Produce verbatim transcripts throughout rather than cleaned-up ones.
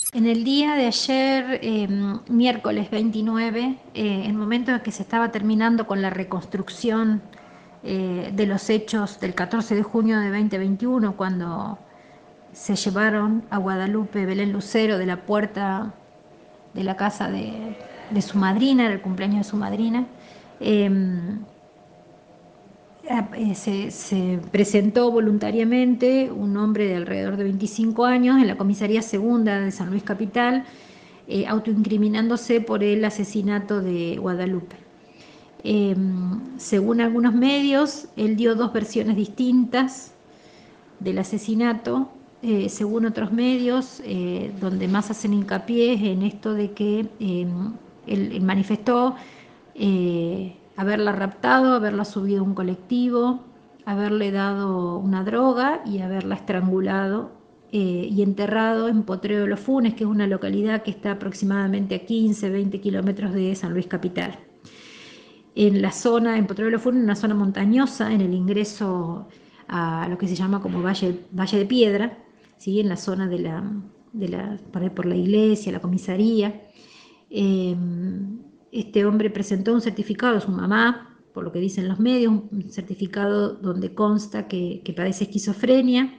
En el día de ayer, eh, miércoles veintinueve, eh, en el momento en que se estaba terminando con la reconstrucción eh, de los hechos del catorce de junio de dos mil veintiuno, cuando se llevaron a Guadalupe Belén Lucero de la puerta de la casa de, de su madrina, era el cumpleaños de su madrina. eh, eh, se, se presentó voluntariamente un hombre de alrededor de veinticinco años en la comisaría segunda de San Luis Capital, eh, autoincriminándose por el asesinato de Guadalupe. Eh, Según algunos medios, él dio dos versiones distintas del asesinato. Eh, según otros medios, eh, donde más hacen hincapié es en esto de que eh, él, él manifestó eh, haberla raptado, haberla subido a un colectivo, haberle dado una droga y haberla estrangulado eh, y enterrado en Potrero de los Funes, que es una localidad que está aproximadamente a quince, veinte kilómetros de San Luis Capital. En la zona, en Potrero de los Funes, en una zona montañosa, en el ingreso a lo que se llama como Valle, Valle de Piedra, ¿sí? En la zona de la, de la, por, por la iglesia, la comisaría. Eh, este hombre presentó un certificado a su mamá, por lo que dicen los medios, un certificado donde consta que, que padece esquizofrenia.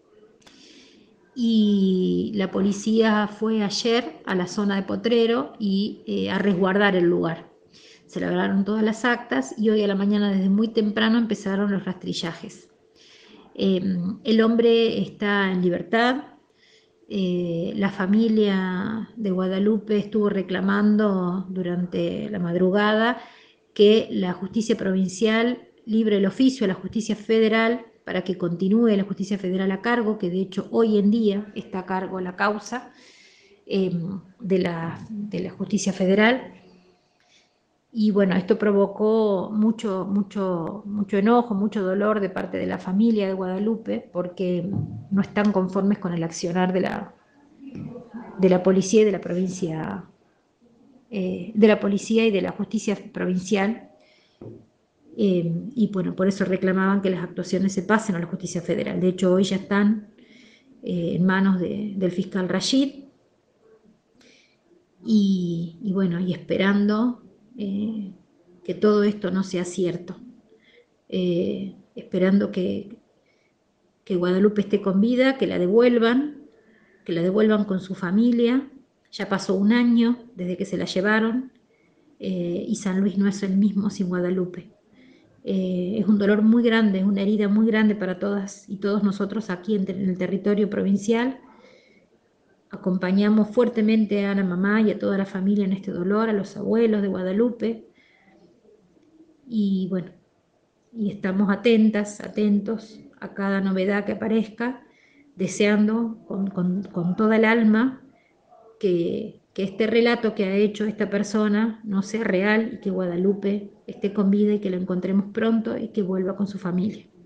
Y la policía fue ayer a la zona de Potrero y eh, a resguardar el lugar. Se lograron todas las actas y hoy a la mañana desde muy temprano empezaron los rastrillajes. Eh, el hombre está en libertad. Eh, la familia de Guadalupe estuvo reclamando durante la madrugada que la justicia provincial libre el oficio a la justicia federal para que continúe la justicia federal a cargo, que de hecho hoy en día está a cargo la causa eh, de, la, de la justicia federal. Y bueno, esto provocó mucho, mucho, mucho enojo, mucho dolor de parte de la familia de Guadalupe, porque no están conformes con el accionar de la, de la policía y de la provincia, eh, de la policía y de la justicia provincial. Eh, y bueno, por eso reclamaban que las actuaciones se pasen a la justicia federal. De hecho, hoy ya están eh, en manos de, del fiscal Rashid y, y bueno, y esperando eh, que todo esto no sea cierto. Eh, esperando que, que Guadalupe esté con vida, que la devuelvan, que la devuelvan con su familia. Ya pasó un año desde que se la llevaron eh, y San Luis no es el mismo sin Guadalupe. Eh, es un dolor muy grande, es una herida muy grande para todas y todos nosotros aquí en, en el territorio provincial. Acompañamos fuertemente a la mamá y a toda la familia en este dolor, a los abuelos de Guadalupe. Y bueno, y estamos atentas, atentos a cada novedad que aparezca, deseando con, con, con toda el alma que, que este relato que ha hecho esta persona no sea real y que Guadalupe esté con vida y que la encontremos pronto y que vuelva con su familia.